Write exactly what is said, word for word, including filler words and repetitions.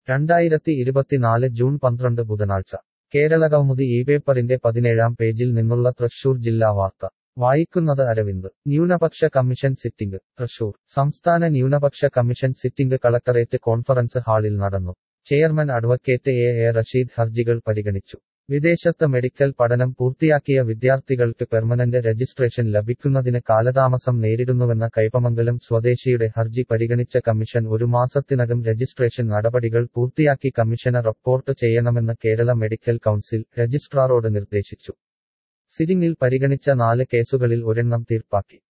രണ്ടായിരത്തി ഇരുപത്തിനാല് ജൂൺ പന്ത്രണ്ട് ബുധനാഴ്ച കേരളകൗമുദി ഈ പേപ്പറിന്റെ പതിനേഴാം പേജിൽ നിന്നുള്ള തൃശൂർ ജില്ലാ വാർത്ത വായിക്കുന്നത് അരവിന്ദ് ന്യൂനപക്ഷ കമ്മീഷൻ സിറ്റിംഗ് തൃശൂർ സംസ്ഥാന ന്യൂനപക്ഷ കമ്മീഷൻ സിറ്റിംഗ് കളക്ടറേറ്റ് കോൺഫറൻസ് ഹാളിൽ നടന്നു chairman advocate A A Rasheed ഹർജികൾ പരിഗണിച്ചു വിദേശത്ത് മെഡിക്കൽ പഠനം പൂർത്തിയാക്കിയ വിദ്യാർത്ഥികൾക്ക് പെർമനന്റ് രജിസ്ട്രേഷൻ ലഭിക്കുന്നതിന് കാലതാമസം നേരിടുന്നുവെന്ന കൈപ്പമംഗലം സ്വദേശിയുടെ ഹർജി പരിഗണിച്ച കമ്മീഷൻ ഒരു മാസത്തിനകം രജിസ്ട്രേഷൻ നടപടികൾ പൂർത്തിയാക്കി കമ്മീഷന് റിപ്പോർട്ട് ചെയ്യണമെന്ന് കേരള മെഡിക്കൽ കൗൺസിൽ രജിസ്ട്രാറോട് നിർദ്ദേശിച്ചു സിറ്റിംഗിൽ പരിഗണിച്ച നാല് കേസുകളിൽ ഒരെണ്ണം തീർപ്പാക്കി